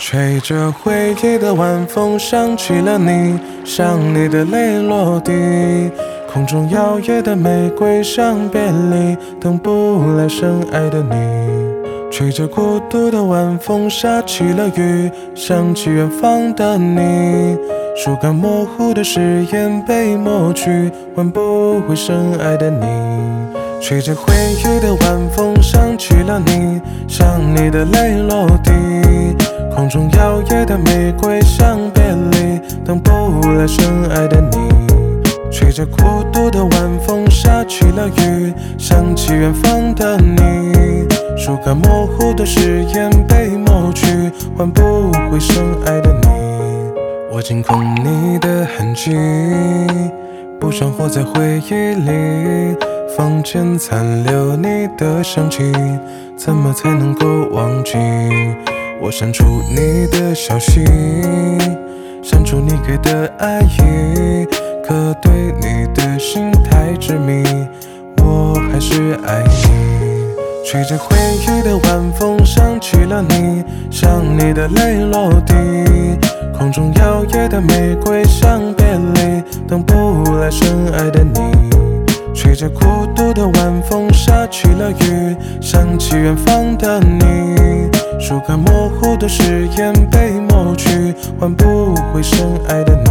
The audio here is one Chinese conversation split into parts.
吹着回忆的晚风，想起了你，想你的泪落地。空中摇曳的玫瑰像别离，等不来深爱的你。吹着孤独的晚风，下起了雨，想起远方的你。树干模糊的誓言被抹去，换不回深爱的你。吹着回忆的晚风，想起了你，想你的泪落地。空中摇曳的玫瑰像别离，等不来深爱的你。吹着孤独的晚风，下起了雨，想起远方的你。树干模糊的誓言被抹去，换不回深爱的你。我惊恐你的痕迹，不想活在回忆里。房间残留你的香气，怎么才能够忘记？我删除你的消息，删除你给的爱意，可对你的心太执迷，我还是爱你。吹着回忆的晚风，想起了你，想你的泪落地。空中摇曳的玫瑰像别离，等不来深爱的你。吹着孤独的晚风，下起了雨，想起远方的你。树干模糊的誓言被抹去，换不回深爱的你。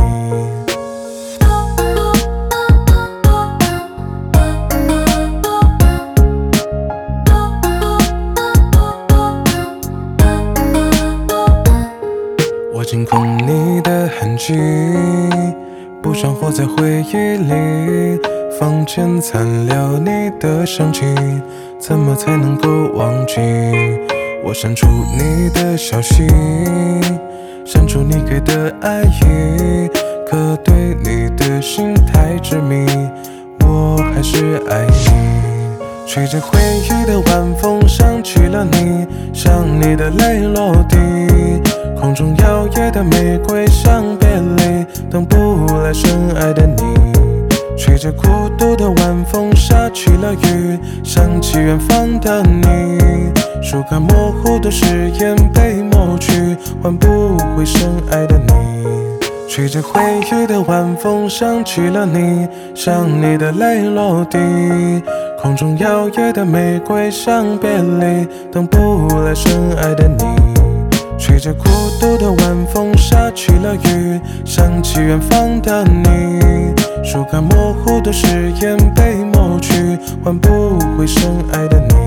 我惊恐你的痕迹，不想活在回忆里。房间残留你的香气，怎么才能够忘记？我删除你的消息，删除你给的爱意，可对你的心太执迷，我还是爱你。吹着回忆的晚风，想起了你，想你的泪落地。空中摇曳的玫瑰像别离，等不来深爱的你。吹着孤独的晚风，下起了雨，想起远方的你。树干模糊的誓言被抹去，换不回深爱的你。吹着回忆的晚风，想起了你，想你的泪落地。空中摇曳的玫瑰像别离，等不来深爱的你。吹着孤独的晚风，下起了雨，想起远方的你。树干模糊的誓言被抹去，换不回深爱的你。